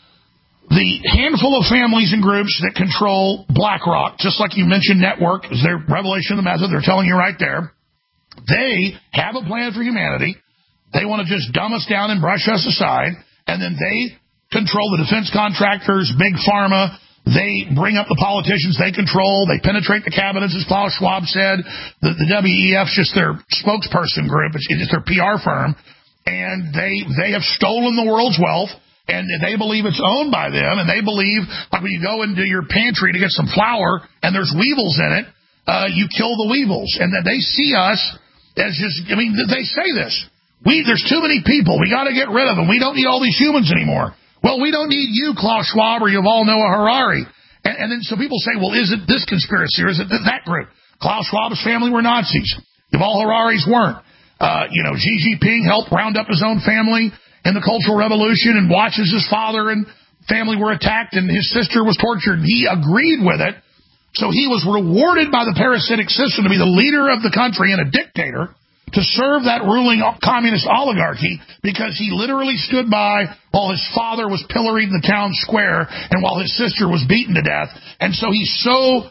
The handful of families and groups that control BlackRock, just like you mentioned Network, is their revelation of the method. They're telling you right there. They have a plan for humanity. They want to just dumb us down and brush us aside. And then they control the defense contractors, big pharma, They bring up the politicians they control. They penetrate the cabinets, as Klaus Schwab said. The, the W E F's just their spokesperson group. It's, it's their P R firm. And they they have stolen the world's wealth, and they believe it's owned by them. And they believe, like when you go into your pantry to get some flour and there's weevils in it, uh, you kill the weevils. And that they see us as just, I mean, they say this. We There's too many people. We got to get rid of them. We don't need all these humans anymore. Well, we don't need you, Klaus Schwab, or Yuval Noah Harari. And, and then so people say, well, is it this conspiracy or is it that group? Klaus Schwab's family were Nazis. Yuval Harari's weren't. Uh, you know, Xi Jinping helped round up his own family in the Cultural Revolution and watches his father and family were attacked and his sister was tortured. He agreed with it. So he was rewarded by the parasitic system to be the leader of the country and a dictator, to serve that ruling communist oligarchy, because he literally stood by while his father was pilloried in the town square and while his sister was beaten to death. And so he's so,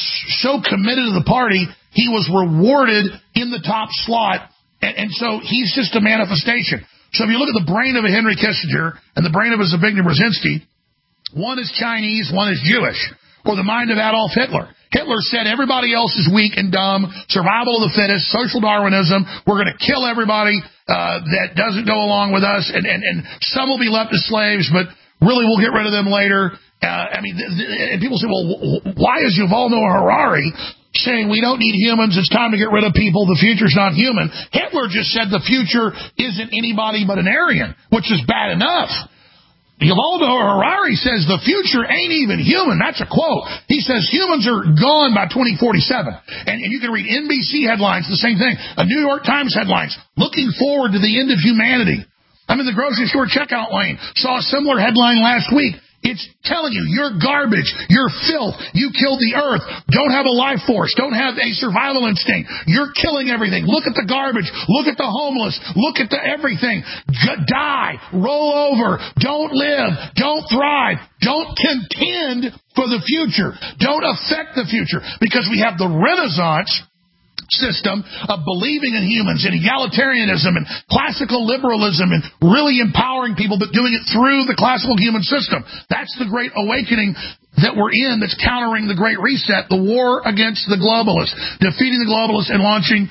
so committed to the party, he was rewarded in the top slot. And, and so he's just a manifestation. So if you look at the brain of a Henry Kissinger and the brain of a Zbigniew Brzezinski, one is Chinese, one is Jewish. Or the mind of Adolf Hitler. Hitler said everybody else is weak and dumb, survival of the fittest, social Darwinism. We're going to kill everybody uh, that doesn't go along with us, and, and, and some will be left as slaves, but really we'll get rid of them later. Uh, I mean, th- th- and people say, well, why is Yuval Noah Harari saying we don't need humans, it's time to get rid of people, the future's not human? Hitler just said the future isn't anybody but an Aryan, which is bad enough. Yuval Noah Harari says the future ain't even human. That's a quote. He says humans are gone by twenty forty-seven. And, and you can read N B C headlines, the same thing. A New York Times headlines, looking forward to the end of humanity. I'm in the grocery store checkout lane. Saw a similar headline last week. It's telling you, you're garbage, you're filth, you killed the earth, don't have a life force, don't have a survival instinct, you're killing everything. Look at the garbage, look at the homeless, look at the everything. G- die, roll over, don't live, don't thrive, don't contend for the future, don't affect the future, because we have the Renaissance system of believing in humans and egalitarianism and classical liberalism and really empowering people, but doing it through the classical human system. That's the great awakening that we're in, that's countering the Great Reset, the war against the globalists, defeating the globalists and launching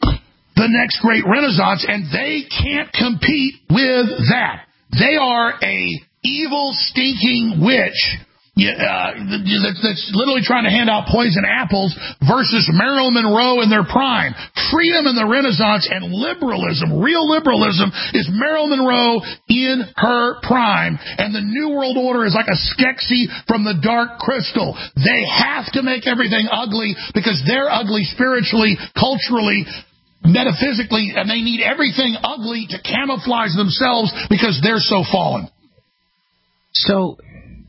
the next great Renaissance, and they can't compete with that. They are a evil, stinking witch Yeah, uh, that's literally trying to hand out poison apples versus Marilyn Monroe in their prime. Freedom in the Renaissance and liberalism, real liberalism, is Marilyn Monroe in her prime. And the New World Order is like a Skeksis from the Dark Crystal. They have to make everything ugly because they're ugly spiritually, culturally, metaphysically, and they need everything ugly to camouflage themselves because they're so fallen. So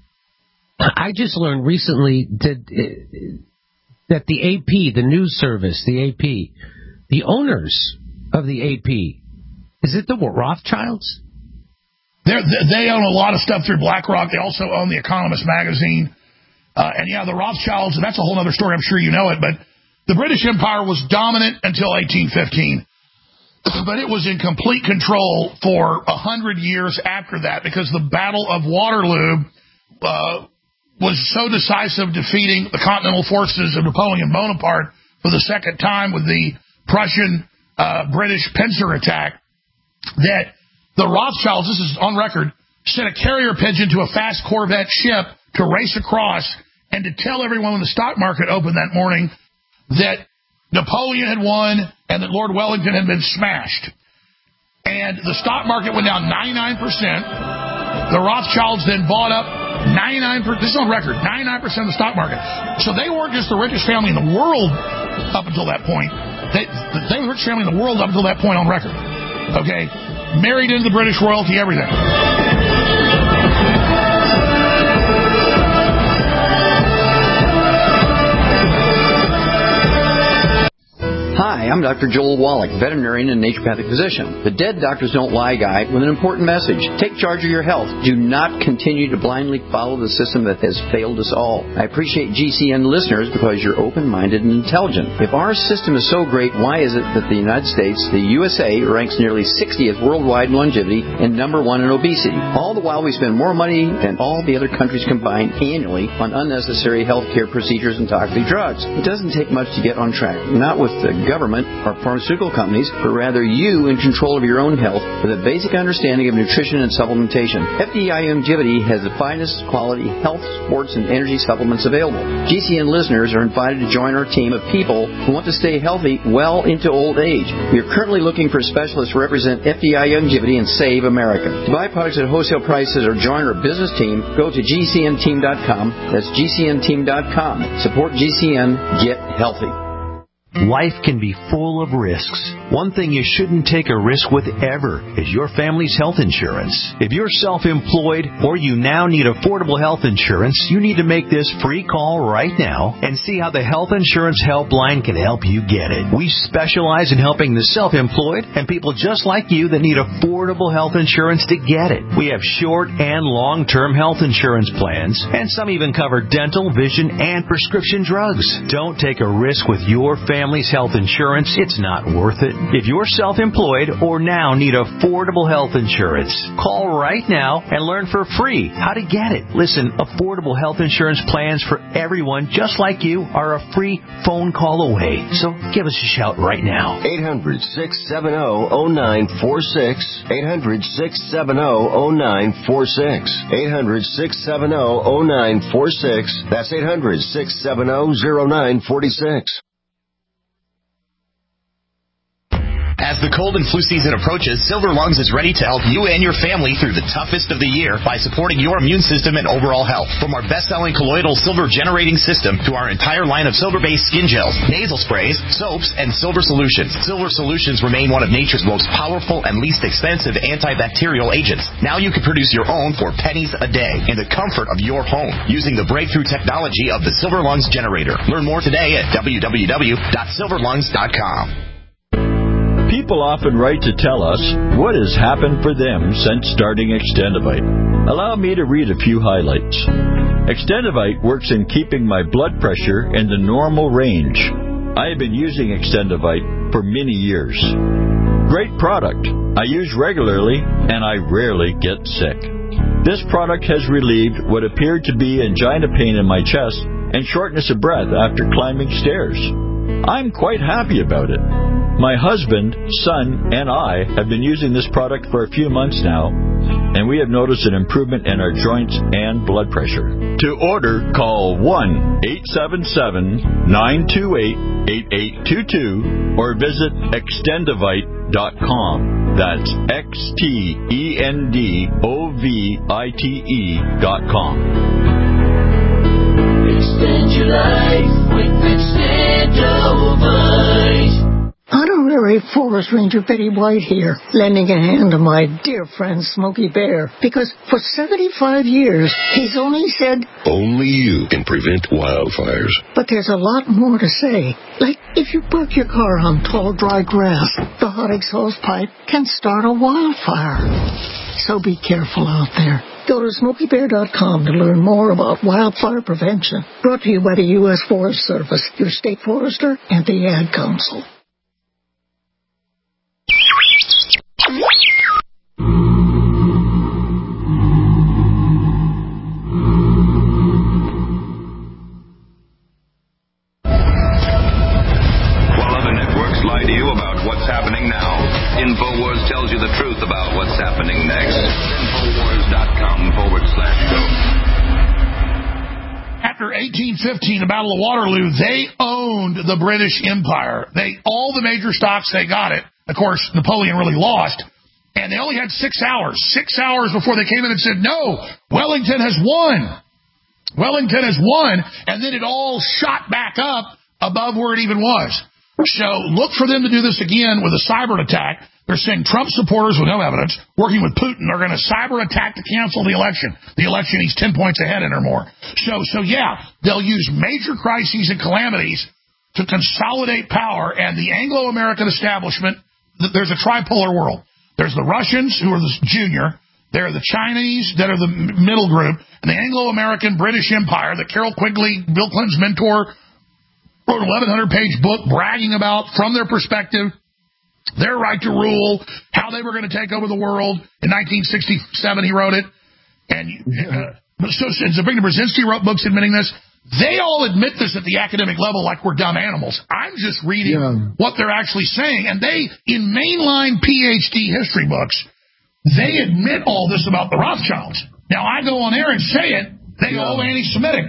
I just learned recently that, that the A P, the news service, the A P, the owners of the A P, is it the Rothschilds? They're, they own a lot of stuff through BlackRock. They also own The Economist magazine. Uh, and, yeah, the Rothschilds, that's a whole other story. I'm sure you know it. But the British Empire was dominant until eighteen fifteen. But it was in complete control for a hundred years after that because the Battle of Waterloo uh, was so decisive, defeating the continental forces of Napoleon Bonaparte for the second time with the Prussian uh, British pincer attack, that the Rothschilds, this is on record, sent a carrier pigeon to a fast Corvette ship to race across and to tell everyone when the stock market opened that morning that Napoleon had won and that Lord Wellington had been smashed. And the stock market went down ninety-nine percent. The Rothschilds then bought up ninety-nine percent, this is on record, ninety-nine percent of the stock market. So they weren't just the richest family in the world up until that point. They, they were the richest family in the world up until that point on record. Okay? Married into the British royalty, everything. Hi, Hi, I'm Doctor Joel Wallach, veterinarian and naturopathic physician. The Dead Doctors Don't Lie guy with an important message. Take charge of your health. Do not continue to blindly follow the system that has failed us all. I appreciate G C N listeners because you're open-minded and intelligent. If our system is so great, why is it that the United States, the U S A, ranks nearly sixtieth worldwide in longevity and number one in obesity? All the while we spend more money than all the other countries combined annually on unnecessary health care procedures and toxic drugs. It doesn't take much to get on track. Not with the government or pharmaceutical companies, but rather you in control of your own health with a basic understanding of nutrition and supplementation. F D I Longevity has the finest quality health, sports, and energy supplements available. G C N listeners are invited to join our team of people who want to stay healthy well into old age. We are currently looking for specialists to represent F D I Longevity and Save America. To buy products at wholesale prices or join our business team, go to G C N team dot com. That's G C N team dot com. Support G C N. Get healthy. Life can be full of risks. One thing you shouldn't take a risk with ever is your family's health insurance. If you're self-employed or you now need affordable health insurance, you need to make this free call right now and see how the Health Insurance Helpline can help you get it. We specialize in helping the self-employed and people just like you that need affordable health insurance to get it. We have short and long-term health insurance plans, and some even cover dental, vision, and prescription drugs. Don't take a risk with your family. Family's health insurance, it's not worth it. If you're self-employed or now need affordable health insurance, call right now and learn for free how to get it. Listen, affordable health insurance plans for everyone just like you are a free phone call away. So give us a shout right now. eight hundred, six seven zero, zero nine four six. eight hundred, six seven zero, zero nine four six. eight hundred, six seven zero, zero nine four six. That's eight hundred, six seven zero, zero nine four six. As the cold and flu season approaches, Silver Lungs is ready to help you and your family through the toughest of the year by supporting your immune system and overall health. From our best-selling colloidal silver generating system to our entire line of silver-based skin gels, nasal sprays, soaps, and silver solutions, Silver Solutions remain one of nature's most powerful and least expensive antibacterial agents. Now you can produce your own for pennies a day in the comfort of your home using the breakthrough technology of the Silver Lungs generator. Learn more today at w w w dot silver lungs dot com. People often write to tell us what has happened for them since starting Extendivite. Allow me to read a few highlights. Extendivite works in keeping my blood pressure in the normal range. I have been using Extendivite for many years. Great product. I use regularly and I rarely get sick. This product has relieved what appeared to be angina pain in my chest and shortness of breath after climbing stairs. I'm quite happy about it. My husband, son, and I have been using this product for a few months now, and we have noticed an improvement in our joints and blood pressure. To order, call one eight seven seven, nine two eight, eight eight two two or visit extendivite dot com. That's X T E N D O V I T E dot com. Extend your life with Extendivite. Honorary Forest Ranger Betty White here, lending a hand to my dear friend Smokey Bear, because for seventy-five years, he's only said, only you can prevent wildfires. But there's a lot more to say. Like, if you park your car on tall, dry grass, the hot exhaust pipe can start a wildfire. So be careful out there. Go to smokey bear dot com to learn more about wildfire prevention. Brought to you by the U S Forest Service, your state forester, and the Ad Council. InfoWars tells you the truth about what's happening next. InfoWars.com forward slash show. After eighteen fifteen, the Battle of Waterloo, they owned the British Empire. They all the major stocks, they got it. Of course, Napoleon really lost. And they only had six hours. Six hours before they came in and said, no, Wellington has won. Wellington has won. And then it all shot back up above where it even was. So look for them to do this again with a cyber attack. They're saying Trump supporters with no evidence, working with Putin, are going to cyber attack to cancel the election. The election, he's ten points ahead in or more. So, so yeah, they'll use major crises and calamities to consolidate power, and the Anglo-American establishment, there's a tripolar world. There's the Russians, who are the junior. There are the Chinese that are the middle group, and the Anglo-American British Empire that Carroll Quigley, Bill Clinton's mentor, wrote an eleven hundred page book bragging about, from their perspective, their right to rule, how they were going to take over the world. In nineteen sixty-seven, he wrote it. And uh, so, so Zbigniew Brzezinski wrote books admitting this. They all admit this at the academic level like we're dumb animals. I'm just reading yeah. what they're actually saying. And they, in mainline P H D history books, they admit all this about the Rothschilds. Now, I go on air and say it. They yeah. go anti-Semitic.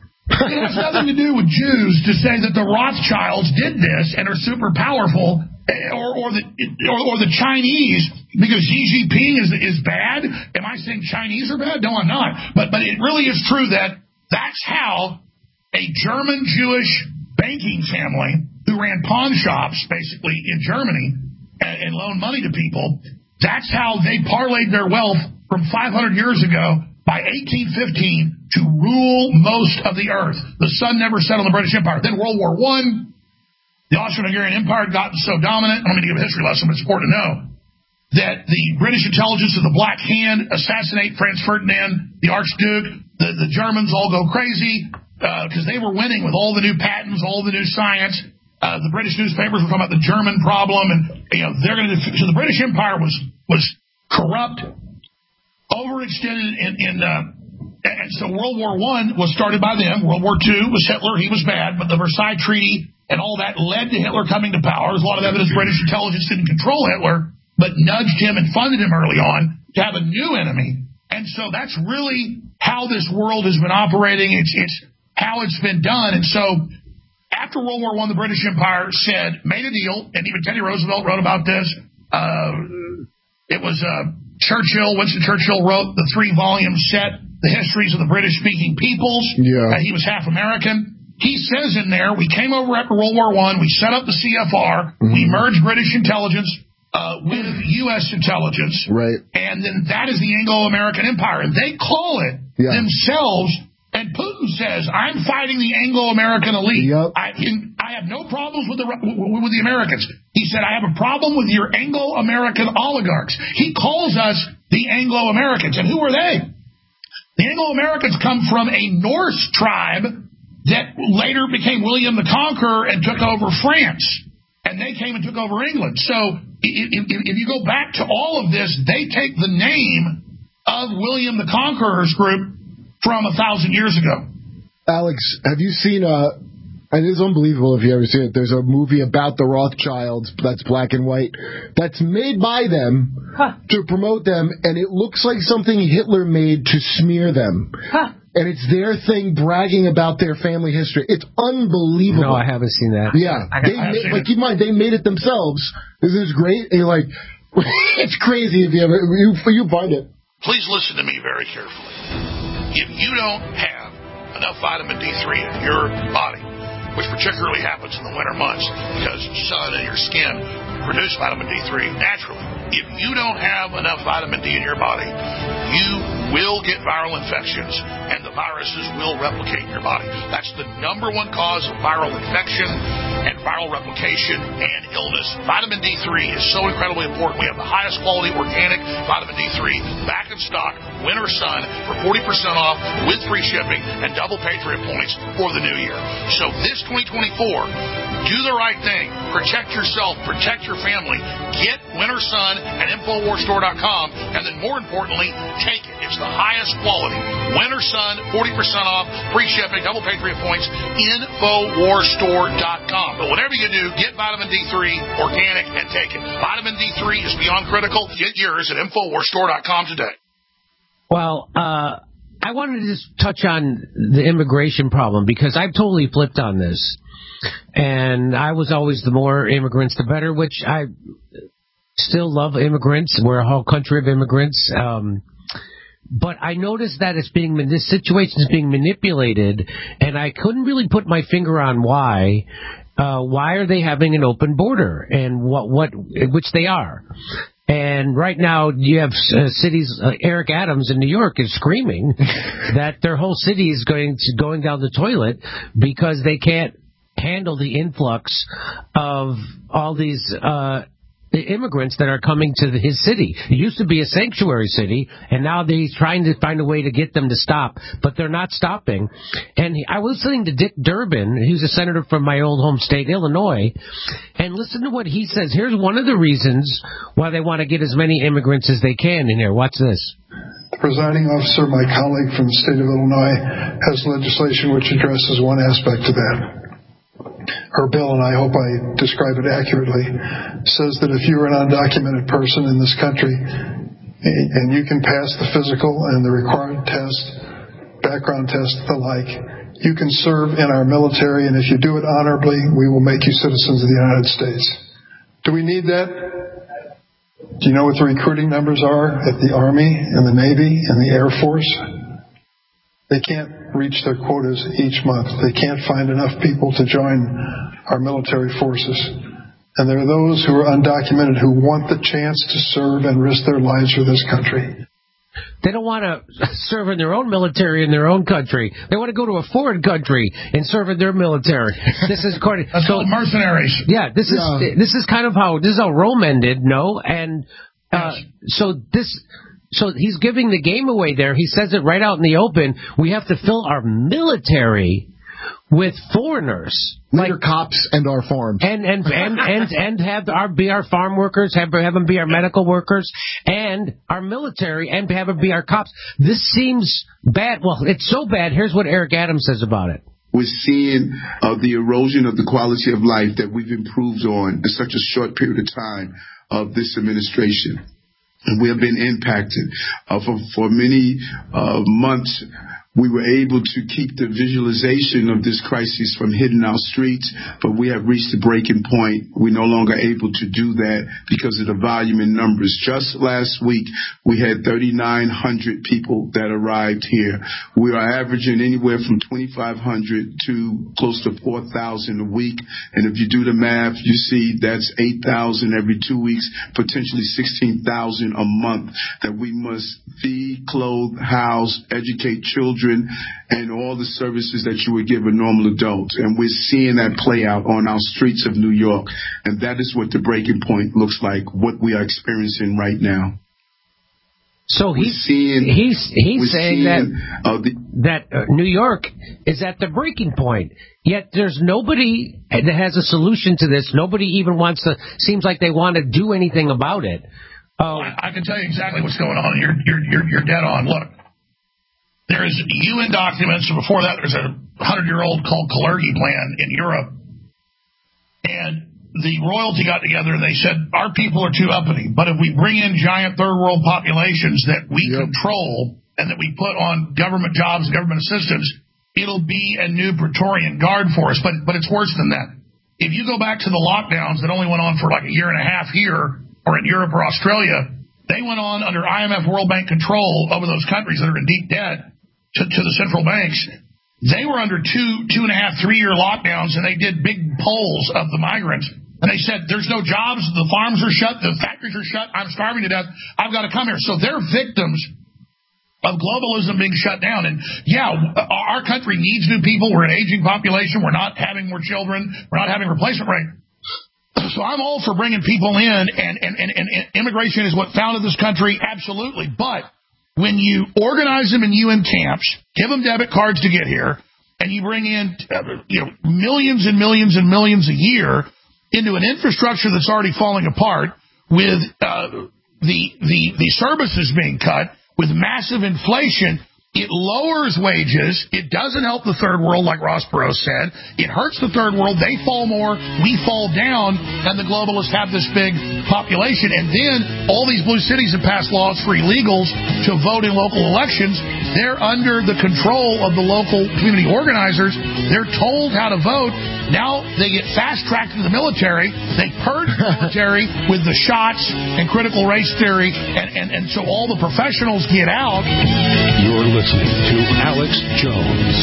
It has nothing to do with Jews to say that the Rothschilds did this and are super powerful, or, or the or, or the Chinese, because Xi Jinping is is bad. Am I saying Chinese are bad? No, I'm not. But but it really is true that that's how a German Jewish banking family who ran pawn shops basically in Germany and, and loaned money to people. That's how they parlayed their wealth from five hundred years ago by eighteen fifteen to rule most of the earth. The sun never set on the British Empire. Then World War One, the Austro-Hungarian Empire had gotten so dominant. I'm going to give a history lesson, but it's important to know that the British intelligence of the Black Hand assassinate Franz Ferdinand, the Archduke. The, the Germans all go crazy because uh, they were winning with all the new patents, all the new science. Uh, the British newspapers were talking about the German problem, and you know they're going to. So the British Empire was was corrupt, overextended, in, in uh, and so World War One was started by them. World War Two was Hitler; he was bad, but the Versailles Treaty and all that led to Hitler coming to power. There's a lot of evidence British intelligence didn't control Hitler, but nudged him and funded him early on to have a new enemy. And so that's really how this world has been operating. It's it's how it's been done, and so. After World War One, the British Empire said, made a deal, and even Teddy Roosevelt wrote about this. Uh, it was uh, Churchill, Winston Churchill wrote the three-volume set, The Histories of the British-Speaking Peoples. Yeah. Uh, he was half American. He says in there, we came over after World War One, we set up the C F R, mm-hmm. we merged British intelligence uh, with U S intelligence, right. and then that is the Anglo-American Empire. And they call it yeah. themselves. And Putin says, I'm fighting the Anglo-American elite. Yep. I, in, I have no problems with the with the Americans. He said, I have a problem with your Anglo-American oligarchs. He calls us the Anglo-Americans. And who are they? The Anglo-Americans come from a Norse tribe that later became William the Conqueror and took over France. And they came and took over England. So if, if, if you go back to all of this, they take the name of William the Conqueror's group from a thousand years ago. Alex, have you seen uh and it's unbelievable if you ever see it. There's a movie about the Rothschilds that's black and white that's made by them huh. to promote them, and it looks like something Hitler made to smear them. Huh. And it's their thing bragging about their family history. It's unbelievable. No, I haven't seen that. Yeah. I, they I made, like, keep in mind, they made it themselves. Isn't this great? And you're like, it's crazy if you ever, you, you find it. Please listen to me very carefully. If you don't have enough vitamin D three in your body, which particularly happens in the winter months because sun and your skin produce vitamin D three naturally, if you don't have enough vitamin D in your body, you will get viral infections and the viruses will replicate in your body. That's the number one cause of viral infection and viral replication and illness. Vitamin D three is so incredibly important. We have the highest quality organic vitamin D three back in stock, Winter Sun, for forty percent off with free shipping and double Patriot points for the new year. So this twenty twenty-four, do the right thing. Protect yourself. Protect your family. Get Winter Sun at Infowars Store dot com, and then more importantly, take it. It's the highest quality. Winter Sun, forty percent off, free shipping, double Patriot points, Infowars Store dot com. But whatever you do, get vitamin D three, organic, and take it. Vitamin D three is beyond critical. Get yours at Infowars Store dot com today. Well, uh, I wanted to just touch on the immigration problem because I've totally flipped on this. And I was always the more immigrants, the better, which I still love immigrants. We're a whole country of immigrants. Um, but I noticed that it's being, this situation is being manipulated, and I couldn't really put my finger on why. Uh, why are they having an open border, and what, what, which they are. And right now, you have uh, cities, uh, Eric Adams in New York is screaming that their whole city is going to, going down the toilet because they can't handle the influx of all these uh, immigrants that are coming to the, his city. It used to be a sanctuary city, and now he's trying to find a way to get them to stop, but they're not stopping. And he, I was listening to Dick Durbin, who's a senator from my old home state, Illinois, and listen to what he says. Here's one of the reasons why they want to get as many immigrants as they can in here. Watch this. The presiding officer, my colleague from the state of Illinois, has legislation which addresses one aspect of that. Her bill, and I hope I describe it accurately, says that if you're an undocumented person in this country and you can pass the physical and the required test, background test, the like, you can serve in our military, and if you do it honorably, we will make you citizens of the United States. Do we need that? Do you know what the recruiting numbers are at the Army and the Navy and the Air Force? They can't reach their quotas each month. They can't find enough people to join our military forces. And there are those who are undocumented who want the chance to serve and risk their lives for this country. They don't want to serve in their own military in their own country. They want to go to a foreign country and serve in their military. This is according. That's so, called mercenaries. Yeah, this is yeah. this is kind of how this is how Rome ended. No, and uh, yes. so this. So he's giving the game away there. He says it right out in the open. We have to fill our military with foreigners, like our cops and our farms, and and and and, and have our be our farm workers, have have them be our medical workers, and our military, and have them be our cops. This seems bad. Well, it's so bad. Here's what Eric Adams says about it. We're seeing uh, the erosion of the quality of life that we've improved on in such a short period of time of this administration. And we have been impacted. Uh, for, for many uh, months, we were able to keep the visualization of this crisis from hitting our streets, but we have reached the breaking point. We're no longer able to do that because of the volume in numbers. Just last week, we had thirty-nine hundred people that arrived here. We are averaging anywhere from twenty-five hundred to close to four thousand a week. And if you do the math, you see that's eight thousand every two weeks, potentially sixteen thousand a month that we must feed, clothe, house, educate children, and all the services that you would give a normal adult. And we're seeing that play out on our streets of New York. And that is what the breaking point looks like, what we are experiencing right now. So he's seeing, he's he's saying seeing, that uh, the, that uh, New York is at the breaking point. Yet there's nobody that has a solution to this. Nobody even wants to. Seems like they want to do anything about it. Uh, I, I can tell you exactly what's going on. You're you're you're, you're dead on. Look. There's U N documents, and before that there's a hundred-year-old called Kalergi Plan in Europe. And the royalty got together and they said, our people are too uppity, but if we bring in giant third-world populations that we yep. control and that we put on government jobs, government assistance, it'll be a new Praetorian Guard force. But, but it's worse than that. If you go back to the lockdowns that only went on for like a year and a half here or in Europe or Australia, they went on under I M F World Bank control over those countries that are in deep debt. To, to the central banks, they were under two, two and a half, three-year lockdowns, and they did big polls of the migrants. And they said, there's no jobs, the farms are shut, the factories are shut, I'm starving to death, I've got to come here. So they're victims of globalism being shut down. And, yeah, our country needs new people. We're an aging population. We're not having more children. We're not having replacement rate. So I'm all for bringing people in, and, and, and, and immigration is what founded this country, absolutely. But when you organize them in U N camps, give them debit cards to get here, and you bring in uh, you know, millions and millions and millions a year into an infrastructure that's already falling apart, with uh, the, the the services being cut, with massive inflation, it lowers wages. It doesn't help the third world, like Ross Perot said. It hurts the third world. They fall more. We fall down. And the globalists have this big population. And then all these blue cities have passed laws for illegals to vote in local elections. They're under the control of the local community organizers. They're told how to vote. Now they get fast-tracked to the military. They purge the military with the shots and critical race theory. And, and, and so all the professionals get out. You're listening to Alex Jones.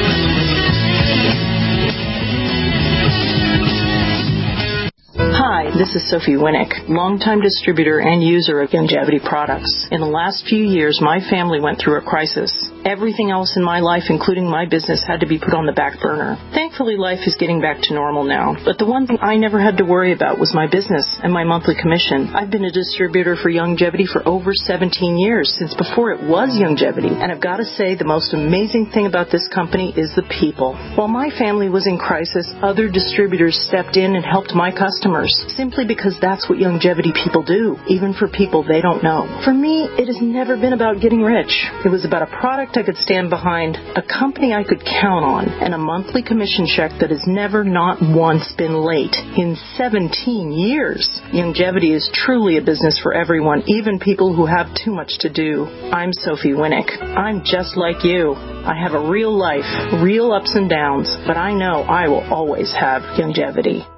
Hi, This is Sophie Winnick, longtime distributor and user of Youngevity products. In the last few years, my family went through a crisis. Everything else in my life, including my business, had to be put on the back burner. Thankfully, life is getting back to normal now. But the one thing I never had to worry about was my business and my monthly commission. I've been a distributor for Youngevity for over seventeen years, since before it was Youngevity. And I've got to say, the most amazing thing about this company is the people. While my family was in crisis, other distributors stepped in and helped my customers, simply because that's what Youngevity people do, even for people they don't know. For me, it has never been about getting rich. It was about a product I could stand behind, a company I could count on, and a monthly commission check that has never not once been late in seventeen years. Youngevity is truly a business for everyone, even people who have too much to do. I'm Sophie Winnick. I'm just like you. I have a real life, real ups and downs, but I know I will always have Youngevity.